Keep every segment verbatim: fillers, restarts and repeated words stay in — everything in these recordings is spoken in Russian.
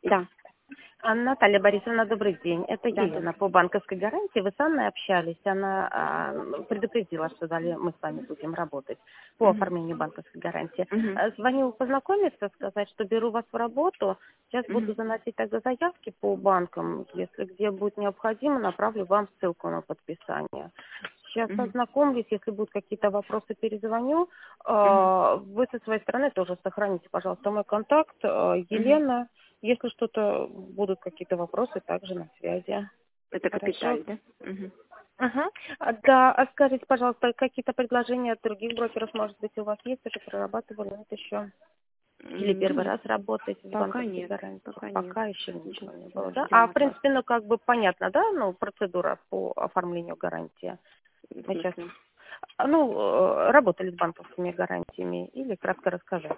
Да, А, Наталья Борисовна, добрый день. Это да, Елена добрый. по банковской гарантии. Вы с Анной общались. Она а, предупредила, что далее мы с вами будем работать по Мгм. оформлению банковской гарантии. Мгм. А, Звоню познакомиться, сказать, что беру вас в работу. Сейчас буду Мгм. заносить тогда заявки по банкам. Если где будет необходимо, направлю вам ссылку на подписание. Сейчас Мгм. ознакомлюсь, если будут какие-то вопросы, перезвоню. Мгм. А, Вы со своей стороны тоже сохраните, пожалуйста, мой контакт. А, Мгм. Елена. Если что-то будут какие-то вопросы, также на связи. Это Хорошо. капиталь, да? Мгм. Ага. А, Да, а скажите, пожалуйста, какие-то предложения от других брокеров, может быть, у вас есть, уже прорабатывали, нет еще? Или М, первый Нет, раз работаете с пока банковской нет, гарантией? пока нет. Пока еще Да, ничего не было, да, да? ждем А, в от вас. принципе, ну, как бы понятно, да, ну, процедура по оформлению гарантии? В Мы сейчас, смысле? ну, э, работали с банковскими гарантиями, или кратко рассказать?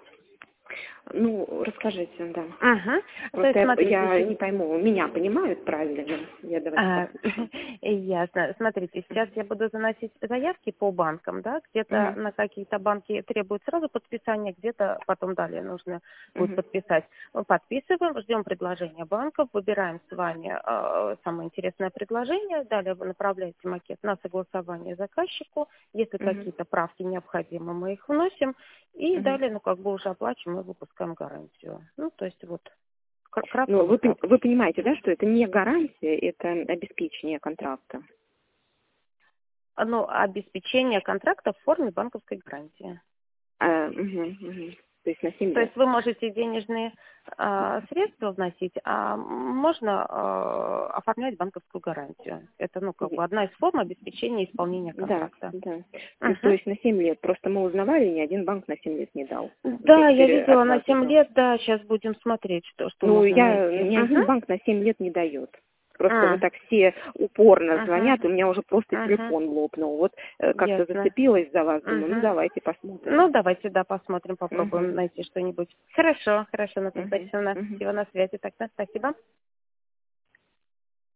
Ну, расскажите, да. Угу. То Просто есть, я, смотрите, я не пойму, меня понимают правильно? Я давайте А, послушаю. Ясно. Смотрите, сейчас я буду заносить заявки по банкам, да, где-то Мгм. на какие-то банки требуют сразу подписания, где-то потом далее нужно будет Мгм. подписать. Мы подписываем, ждем предложения банков, выбираем с вами э, самое интересное предложение, далее вы направляете макет на согласование заказчику, если Мгм. какие-то правки необходимы, мы их вносим, и Мгм. далее, ну, как бы уже оплачиваем и выпускаем гарантию. Ну, то есть вот, кр- кратко Ну, вы, вот пон- так. вы понимаете, да, что это не гарантия, это обеспечение контракта. Ну, обеспечение контракта в форме банковской гарантии. А, мгм, мгм. То есть на семь То лет. есть вы можете денежные а, средства вносить, а можно а, оформлять банковскую гарантию. Это, ну, как бы одна из форм обеспечения исполнения Да, контракта. да. Ну, то Мгм. есть на семь лет. Просто мы узнавали, ни один банк на семь лет не дал. Вот я Да, я теперь видела от на вас семь узнала. лет, да, сейчас будем смотреть, что, что Ну, можно я, найти. ни Угу. один банк на семь лет не дает. Просто вы А, так все упорно угу. звонят, и у меня уже просто Угу. телефон лопнул. Вот э, как-то Ясно. зацепилась за вас, думаю, ну Угу. давайте посмотрим. Ну, давайте, да, посмотрим, попробуем Угу, найти что-нибудь. Хорошо, хорошо, Наталья угу, Борисовна. угу. Всего на связи тогда. Спасибо.